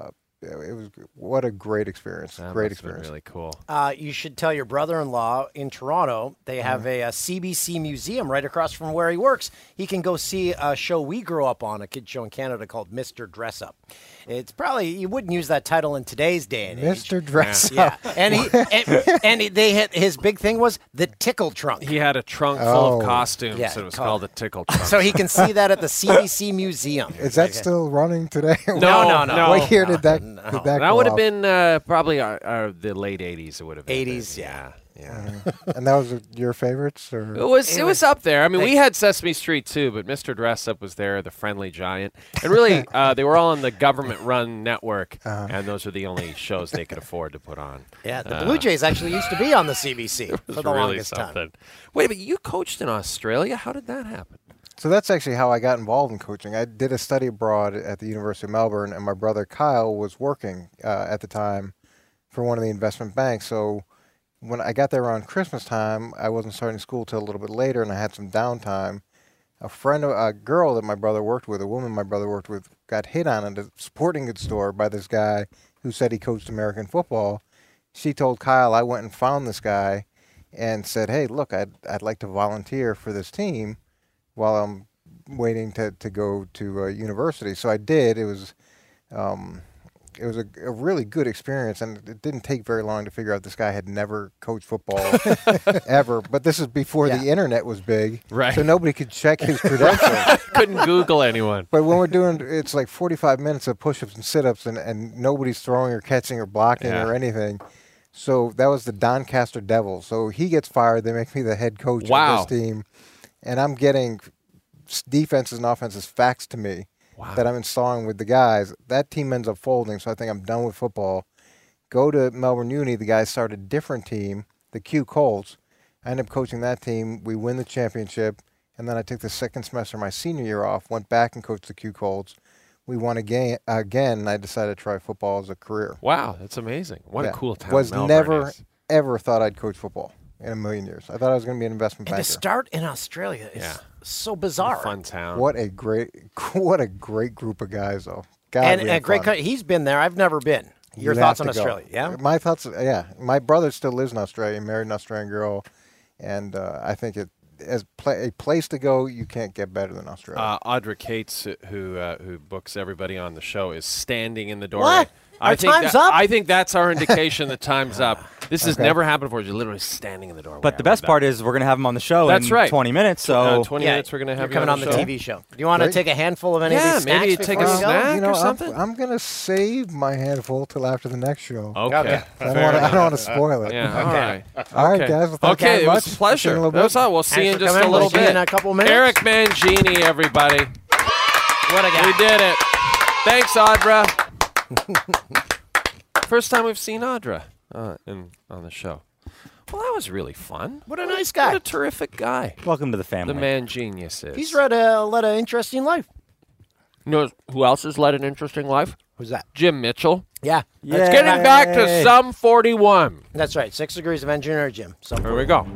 It was what a great experience. That Great must have been experience. really cool. You should tell your brother-in-law in Toronto. They have a CBC museum right across from where he works. He can go see a show we grew up on, a kid show in Canada called Mr. Dress Up. It's probably you wouldn't use that title in today's day and age. Mr. Dress Yeah, Up. and they had his big thing was the tickle trunk. He had a trunk full Oh. of costumes, Yeah, and it was called- called a tickle trunk. So he can see that at the CBC museum. Is that still running today? No. What year did that that go would have off? been probably the late 80s. It would have been 80s, yeah. And that was your favorites, or It was up there. I mean, we had Sesame Street too, but Mr. Dress Up was there, the Friendly Giant, and really, they were all on the government-run network, and those were the only shows they could afford to put on. Yeah, the Blue Jays actually used to be on the CBC It for was the really longest time. something. Wait, but you coached in Australia? How did that happen? So that's actually how I got involved in coaching. I did a study abroad at the University of Melbourne, and my brother Kyle was working at the time for one of the investment banks. So when I got there around Christmas time, I wasn't starting school till a little bit later, and I had some downtime. A girl that my brother worked with, a woman my brother worked with, got hit on at a sporting goods store by this guy who said he coached American football. She told Kyle, I went and found this guy, and said, "Hey, look, I'd like to volunteer for this team while I'm waiting to go to university." So I did. It was a really good experience, and it didn't take very long to figure out this guy had never coached football ever. But this is before the internet was big, Right. so nobody could check his credentials. Couldn't Google anyone. But when we're doing, it's like 45 minutes of push-ups and sit-ups, and nobody's throwing or catching or blocking or anything. So that was the Doncaster Devils. So he gets fired. They make me the head coach of this team, and I'm getting defenses and offenses faxed to me that I'm installing with the guys. That team ends up folding, so I think I'm done with football. Go to Melbourne Uni. The guys start a different team, the Q Colts. I end up coaching that team. We win the championship, and then I took the second semester of my senior year off, went back and coached the Q Colts. We won again, and I decided to try football as a career. Wow, that's amazing. What a cool town Was Melbourne never, is. ever thought I'd coach football in a million years. I thought I was going to be an investment And banker. to start in Australia is so bizarre. Fun town. What a great group of guys, though. God, And we a had great fun. country. He's been there. I've never been. Your You'd thoughts have on to go. Australia? Yeah. My thoughts, my brother still lives in Australia, married an Australian girl, and I think it as a place to go, you can't get better than Australia. Audra Cates, who books everybody on the show, is standing in the doorway. What? Our time's up? I think that's our indication that time's up. This has never happened before. You're literally standing in the doorway. But the best part is we're going to have him on the show That's in right. 20 minutes. So 20 minutes we're going to have You're you coming on the show. TV show. Do you want to Great. take a handful of any of these snacks maybe you take a before we go? snack or something. I'm going to save my handful till after the next show. Okay. I don't want to spoil it. Yeah, all right. All right, guys. Well, thank you Okay, very it was much. a pleasure. See you in a little That was bit. all. We'll see you in Thanks for just a coming. little We'll see you bit. in a couple minutes. Eric Mangini, everybody. What a guy. We did it. Thanks, Audra. First time we've seen Audra on the show. Well, that was really fun. What a nice guy. What a terrific guy. welcome to the family. The man genius is. He's led an interesting life. You know who else has led an interesting life? Who's that? Jim Mitchell. Yeah. Let's get it back to Sum 41. That's right. 6 Degrees of Engineer Jim. Here we go.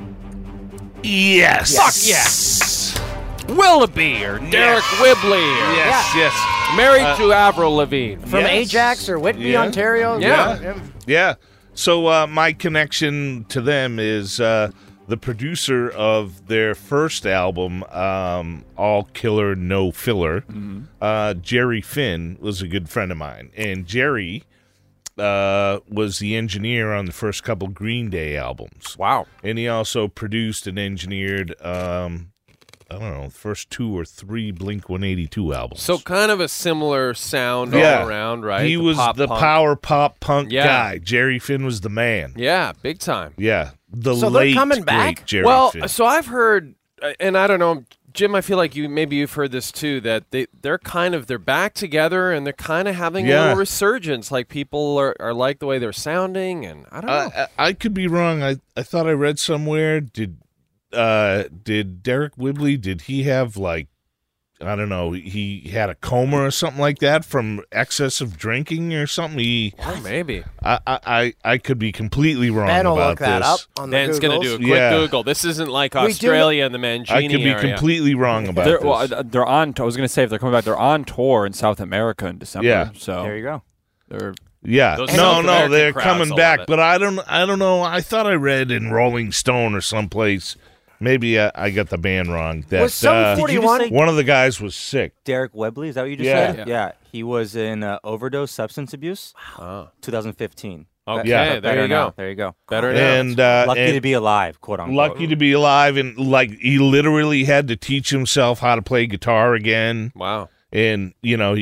Yes. Fuck yes. Willoughby or Derek Whibley. Or Yes. married to Avril Lavigne. From Yes. Ajax or Whitby, Yeah. Ontario. Yeah. So my connection to them is the producer of their first album, All Killer No Filler. Jerry Finn was a good friend of mine, and Jerry was the engineer on the first couple Green Day albums. Wow. And he also produced and engineered, I don't know, the first 2 or 3 Blink-182 albums. So kind of a similar sound Yeah. all around, right? He was pop the punk. power pop punk Yeah. guy. Jerry Finn was the man. Yeah, big time. Yeah. The So they're late, coming back? great Jerry Well, Finn. so I've heard, and I don't know, Jim, I feel like maybe you've heard this too, that they're back together and they're kind of having a Yeah. little resurgence. Like people are like the way they're sounding, and I don't know. I could be wrong. I thought I read somewhere. Did Derek Whibley, did he have like, I don't know, he had a coma or something like that from excessive drinking or something? Oh, maybe. I could be completely wrong Ben will about look that this. up on the Dan's going to do a Googles. quick Yeah. Google. This isn't like We do Australia and the Mangini I could be area. completely wrong about They're, this. well, they're on. I was going to say if they're coming back, they're on tour in South America in December. Yeah. So There you go. they're Yeah, Those no, South American they're crowds coming will back, love it. but I don't know. I thought I read in Rolling Stone or someplace. Maybe I got the band wrong. That Was Sum Did you 41? just say one of the guys was sick. Derek Webley? Is that what you just Yeah. said? Yeah. He was in overdose substance abuse. Oh. 2015. Okay, Yeah. there Better you now. go. There you go. Better now. And Lucky and to be alive, quote unquote. lucky to be alive, and like he literally had to teach himself how to play guitar again. Wow. And you know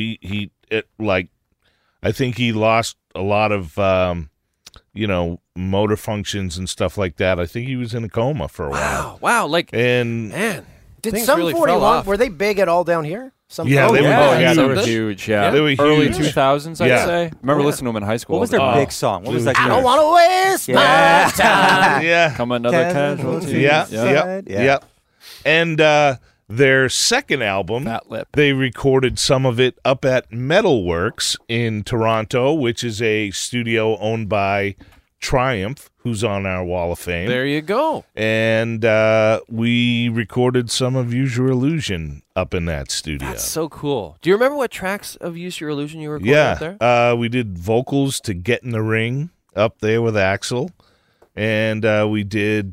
I think he lost a lot of motor functions and stuff like that. I think he was in a coma for a while. Wow. Like, And man. Did things Sum really fell 41, off. were they big at all down here? Yeah, they were yeah, they were huge. huge. Yeah, They were early huge. 2000s, I'd Yeah. say. Remember listening to them in high school. What was their Oh. big song? What was that? I don't huge? want to waste Yeah. my time. yeah. Come another casualty. Yeah, Yeah. yep. And their second album, Fat Lip. they recorded some of it up at Metalworks in Toronto, which is a studio owned by Triumph, who's on our Wall of Fame. There you go. And we recorded some of Use Your Illusion up in that studio. That's so cool. Do you remember what tracks of Use Your Illusion you recorded up there? Yeah, we did vocals to Get in the Ring up there with Axel. and we did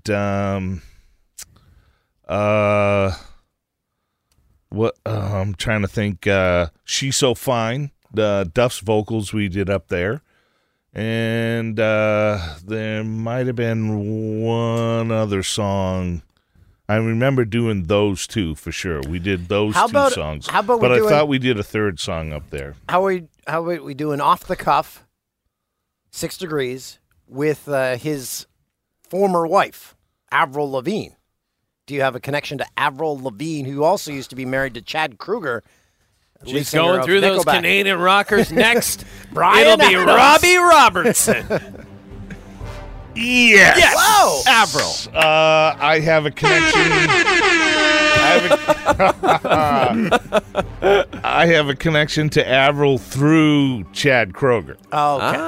what I'm trying to think. She's So Fine. Duff's vocals we did up there, and there might have been one other song. I remember doing those two for sure. We did those two songs. How about but we I doing, thought we did a third song up there. How about we do an off the cuff 6 Degrees with his former wife, Avril Lavigne? Do you have a connection to Avril Lavigne, who also used to be married to Chad Kruger? She's going through those Canadian rockers next. Brian It'll be Adams. Robbie Robertson. Yes. Whoa. Avril. I have a connection. I have a connection to Avril through Chad Kroger. Oh, okay.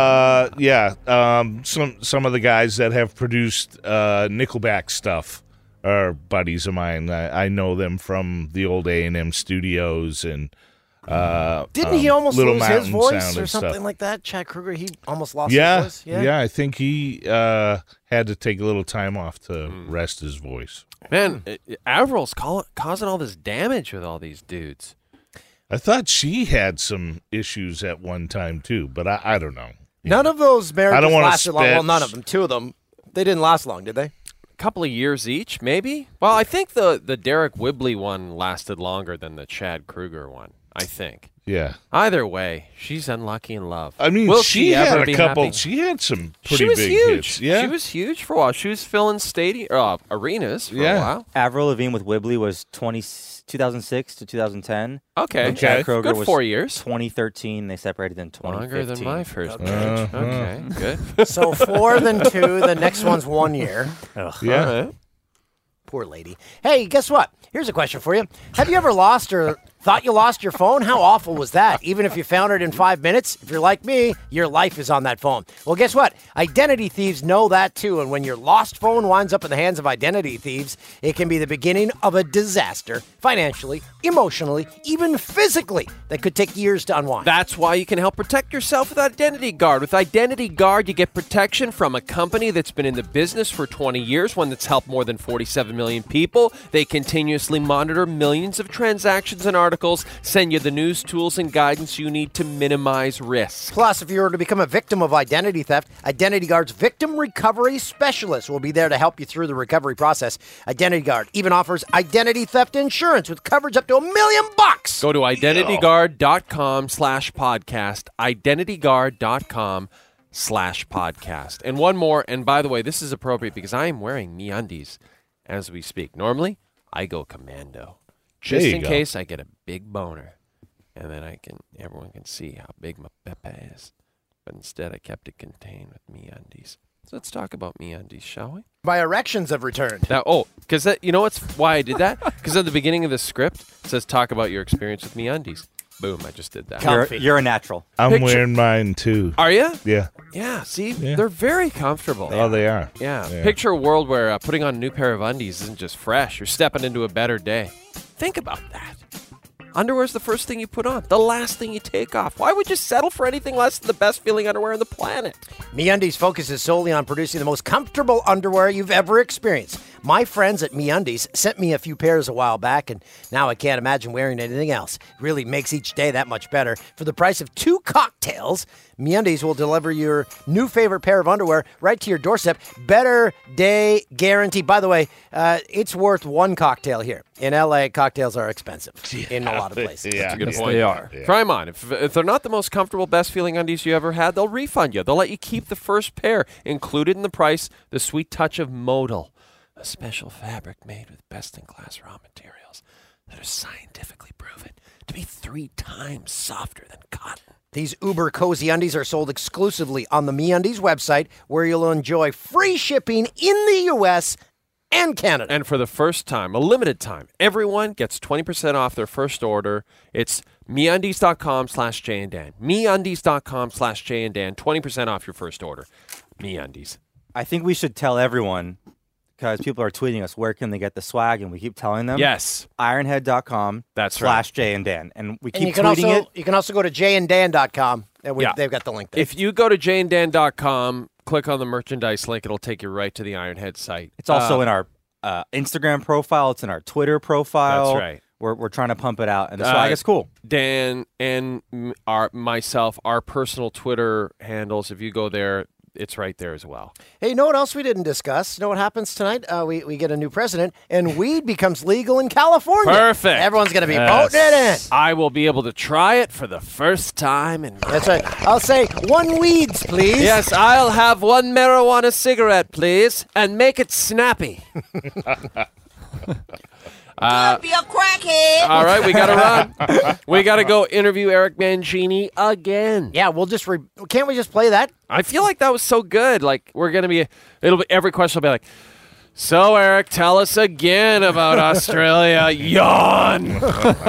Some of the guys that have produced Nickelback stuff are buddies of mine. I know them from the old A&M studios and. Didn't he almost Little lose his Mountain voice Sound or and something stuff. like that? Chad Kruger, he almost lost his voice. Yeah, I think he had to take a little time off to rest his voice. Man, Avril's causing all this damage with all these dudes. I thought she had some issues at one time too, but I don't know. None of those marriages I don't wanna lasted long. Well, spit. none of them. 2 of them. They didn't last long, did they? Couple of years each, maybe. Well, I think the Derek Whibley one lasted longer than the Chad Kruger one. I think. Yeah. Either way, she's unlucky in love. I mean, Will she she had ever a be couple. happy? She had some pretty She was big huge. hits. Yeah, She was huge for a while. She was filling arenas for a Yeah. while. Avril Lavigne with Whibley was 2006 to 2010. Okay, Okay. Chad Kroger good was 4 years. 2013. They separated in 2015. Longer than my first Okay. marriage. Okay, good. So 4 than 2. The next one's 1 year. yeah. All right. Poor lady. Hey, guess what? Here's a question for you. Have you ever lost or thought you lost your phone? How awful was that? Even if you found it in 5 minutes, if you're like me, your life is on that phone. Well, guess what? Identity thieves know that too. And when your lost phone winds up in the hands of identity thieves, it can be the beginning of a disaster, financially, emotionally, even physically, that could take years to unwind. That's why you can help protect yourself with Identity Guard. With Identity Guard, you get protection from a company that's been in the business for 20 years, one that's helped more than 47 million people. They continuously monitor millions of transactions and articles, send you the news, tools, and guidance you need to minimize risk. Plus, if you were to become a victim of identity theft, Identity Guard's victim recovery specialist will be there to help you through the recovery process. Identity Guard even offers identity theft insurance with coverage up to $1 million. Go to identityguard.com/podcast, identityguard.com/podcast. And one more, and by the way, this is appropriate because I am wearing MeUndies as we speak. Normally, I go commando. Just There you in go. case I get a big boner. And then everyone can see how big my pepe is. But instead, I kept it contained with MeUndies. So let's talk about MeUndies, shall we? My erections have returned. Because you know why I did that? Because at the beginning of the script, it says talk about your experience with MeUndies. Boom, I just did that. Comfy. You're a natural. I'm Picture- wearing mine too. Are you? Yeah. Yeah, see? Yeah. They're very comfortable. Oh, they are. Yeah. Yeah. Picture a world where putting on a new pair of undies isn't just fresh. You're stepping into a better day. Think about that. Underwear's the first thing you put on, the last thing you take off. Why would you settle for anything less than the best feeling underwear on the planet? MeUndies focuses solely on producing the most comfortable underwear you've ever experienced. My friends at MeUndies sent me a few pairs a while back, and now I can't imagine wearing anything else. It really makes each day that much better. For the price of 2 cocktails, MeUndies will deliver your new favorite pair of underwear right to your doorstep. Better day guarantee. By the way, it's worth 1 cocktail here. In LA, cocktails are expensive in a lot of places. Yeah. Good Yes, point. they are. Yeah. Try them on. If they're not the most comfortable, best feeling undies you ever had, they'll refund you. They'll let you keep the first pair. Included in the price, the sweet touch of Modal, a special fabric made with best-in-class raw materials that are scientifically proven to be 3 times softer than cotton. These uber cozy undies are sold exclusively on the MeUndies website, where you'll enjoy free shipping in the U.S. and Canada. And for the first time, a limited time, everyone gets 20% off their first order. It's MeUndies.com/JayandDan. MeUndies.com/JayandDan. 20% off your first order. MeUndies. I think we should tell everyone, because people are tweeting us, where can they get the swag? And we keep telling them. Yes. Ironhead.com That's right. /Jay and Dan. And we And keep you can tweeting also it. you can also go to jayanddan.com, and Yeah. they've got the link there. If you go to jayanddan.com, click on the merchandise link. It'll take you right to the Ironhead site. It's also in our Instagram profile. It's in our Twitter profile. That's right. We're trying to pump it out, and the swag is cool. Dan and myself, our personal Twitter handles, if you go there, it's right there as well. Hey, you know what else we didn't discuss? You know what happens tonight? We get a new president, and weed becomes legal in California. Perfect. Everyone's going to be voting it in. I will be able to try it for the first time. That's right. I'll say 1 weeds, please. Yes, I'll have 1 marijuana cigarette, please, and make it snappy. Don't be a crackhead. All right, we got to run. We got to go interview Eric Mangini again. Yeah, we'll just can't we just play that? I feel like that was so good. Like we're gonna be, every question will be like, so Eric, tell us again about Australia. Yawn.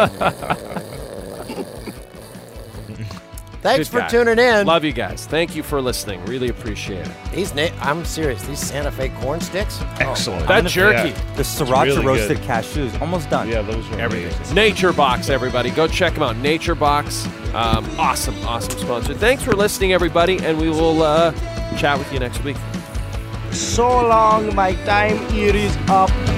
Thanks Good for guy. tuning in. Love you guys. Thank you for listening. Really appreciate it. I'm serious. These Santa Fe corn sticks. Excellent. That jerky. Yeah. The sriracha really roasted good. cashews, almost done. Yeah, those are amazing. Nature Box, everybody. Go check them out. Nature Box. Awesome sponsor. Thanks for listening, everybody, and we will chat with you next week. So long, my time here is up.